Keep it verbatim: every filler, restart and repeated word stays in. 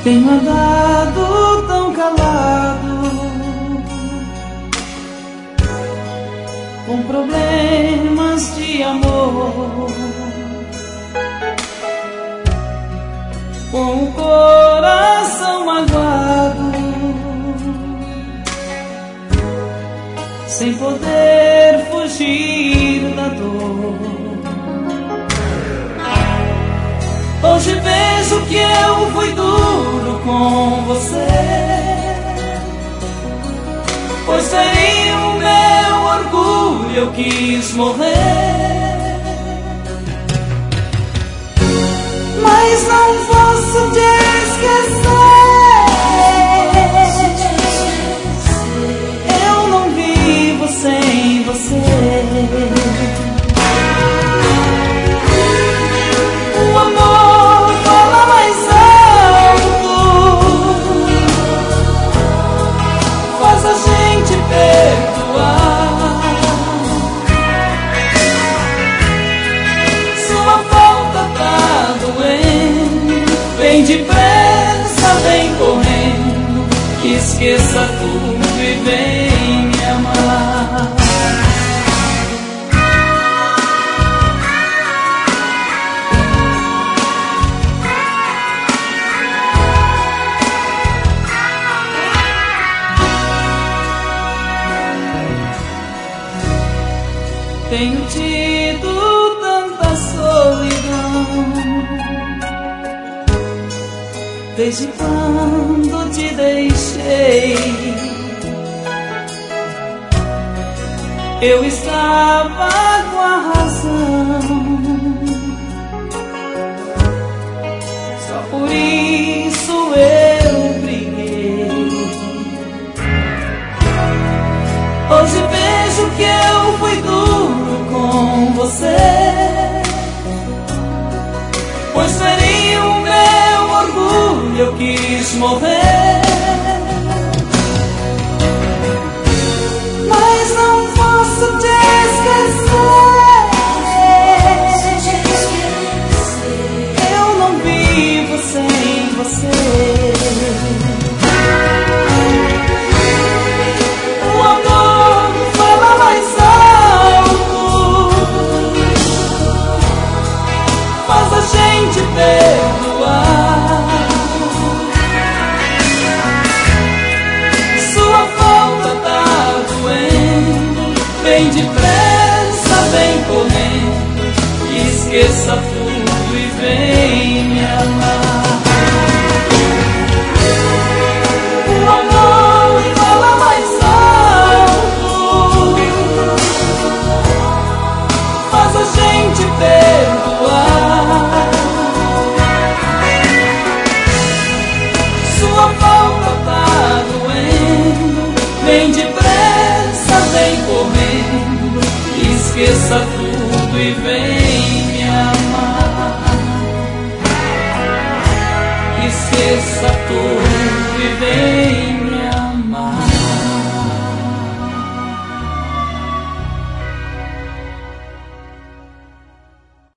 Tenho andado tão calado, com problemas de amor, com o coração magoado, sem poder fugir da dor. Hoje vejo que eu fui duro com você, pois feri o meu orgulho, eu quis morrer. Mas não posso te esquecer, eu não vivo sem você. O amor fala mais alto, faz a gente perdoar. Sua falta tá doendo, vem depressa, vem correndo, que esqueça tudo e vem me amar. Tenho tido tanta solidão, desde quando te deixei. Eu estava com a razão, só por isso eu briguei. Hoje vejo que eu fui duro com você, pois feri o meu orgulho, eu quis morrer. Mas não posso te esquecer, eu não vivo sem você. O amor fala mais alto, faz a gente perdoar. Sua falta tá doendo, vem depressa, vem correndo, que esqueça tudo e vem me amar. O amor fala mais alto, faz a gente perdoar. Sua falta tá doendo, vem depressa, vem correndo, esqueça tudo e vem me amar. Esqueça